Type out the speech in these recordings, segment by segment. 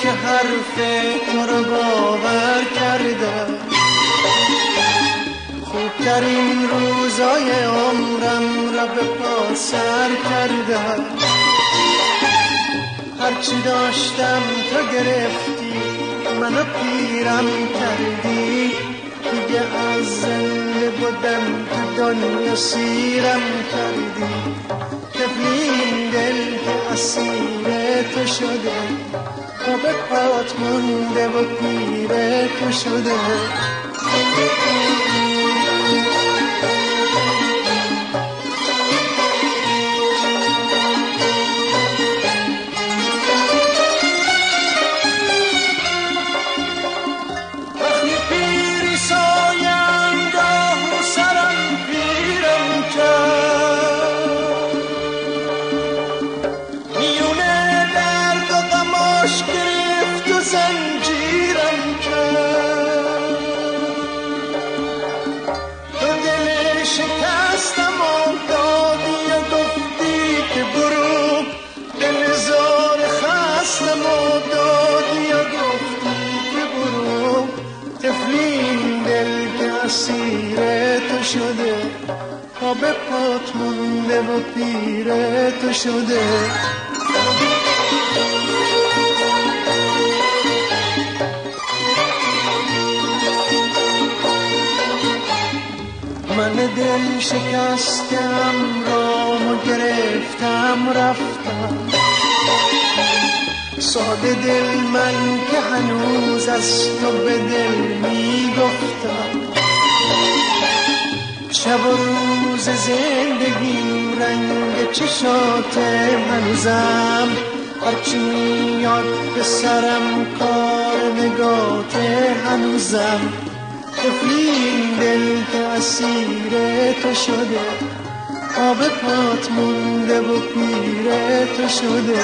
که حرف تو رو باور کردم، خوبترین روزای عمرم را به پا سر کردم. هرچی داشتم تو گرفتی، منو پیرم کردی، دیگه از زنده بودن تو دنیا سیرم کردی. طفلین دل که اسیر تو شده، تا به پات مونده و پیر تو شده. اسیر تو شده، تا به پات مونده و پیر تو شده. من دل شکستم، رامو گرفتم رفتم. ساده دل من که هنوز از تو به دل میگفتم. شب و روز زندگیم رنگ چشات هنوزم، هرچی میاد به سرم کار نگات هنوزم. طفلین دل که اسیر تو شده، تا به پات مونده و پیر تو شده.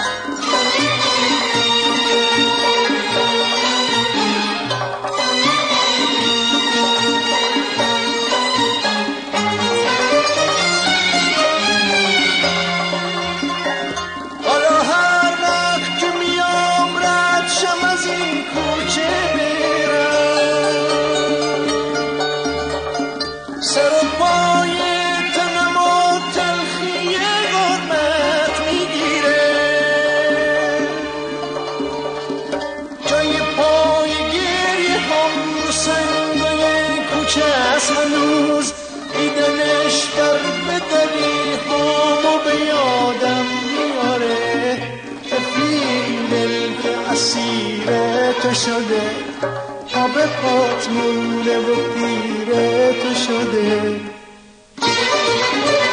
هنوز دیدنش بر بدلی هامو به یادم میاره. طفلین دل که اسیر تو شده، تا به پات مونده و پیر تو شده.